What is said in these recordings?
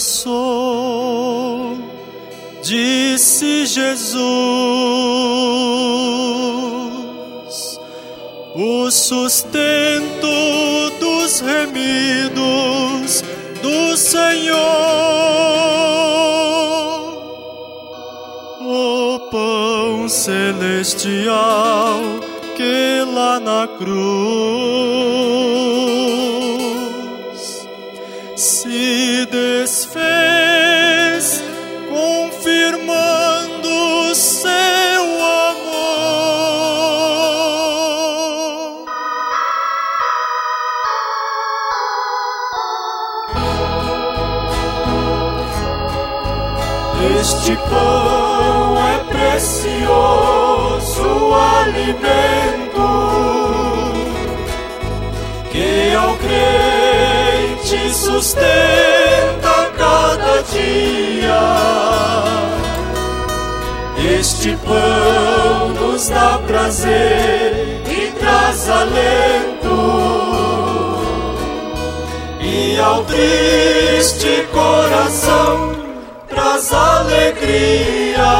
sou, disse Jesus, o sustento dos remidos do Senhor, o pão celestial que lá na cruz se desfez, confirmando seu amor. Este pão é precioso alimento que ao crente sustenta cada dia. Este pão nos dá prazer e traz alento, e ao triste coração traz alegria.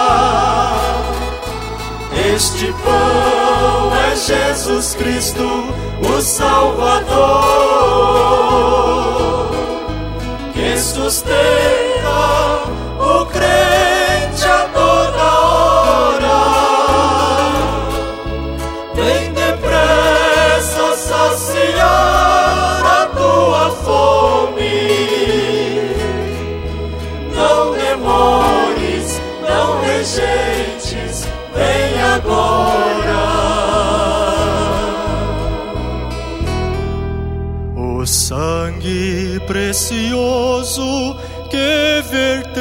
Este pão é Jesus Cristo, o Salvador, que sustenta o crente a toda hora. Vem depressa saciar a tua fome. Não demores, não rejeites, vem agora. O sangue precioso que verteu,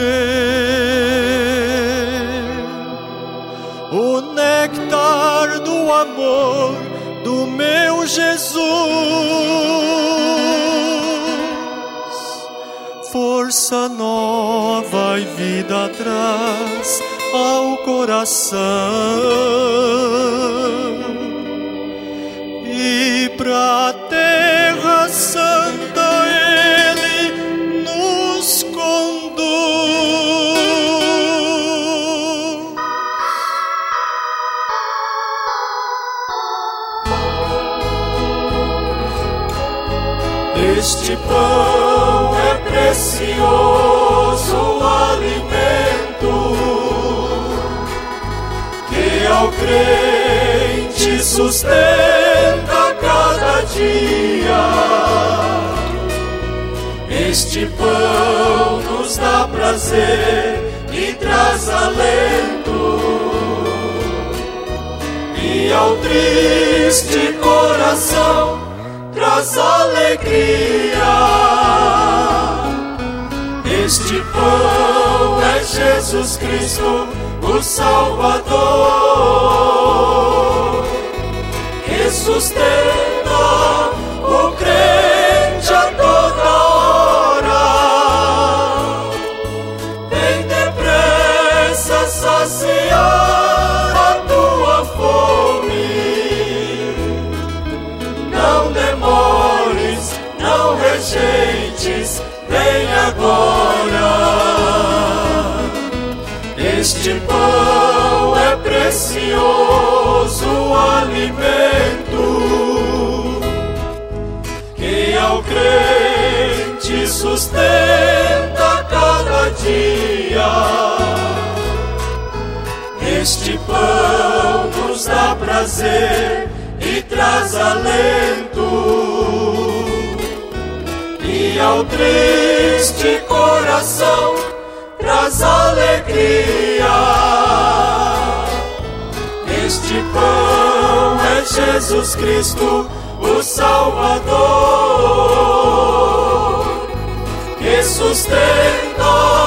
o néctar do amor do meu Jesus, força nova e vida traz ao coração, e pra terra santa Ele nos conduz. Este pão é precioso alimento que ao crente sustenta cada dia. Este pão nos dá prazer e traz alento, e ao triste coração traz alegria. Este pão é Jesus Cristo, o Salvador, que sustenta o crente a toda hora. Vem depressa saciar a tua fome. Não demores, não rejeites, vem agora. Este pão é precioso alimento que ao crente sustenta cada dia. Este pão nos dá prazer e traz alento, e ao triste coração traz alegria. Este pão é Jesus Cristo, o Salvador, que sustenta